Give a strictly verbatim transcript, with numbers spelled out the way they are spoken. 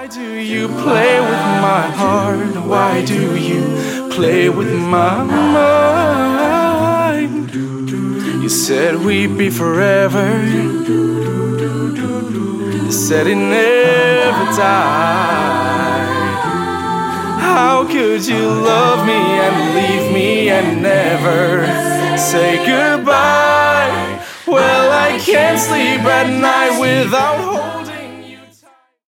Why do you play with my heart? Why do you play with my mind? You said we'd be forever. You said it never died. How could you love me and leave me and never say goodbye? Well, I can't sleep at night without hope.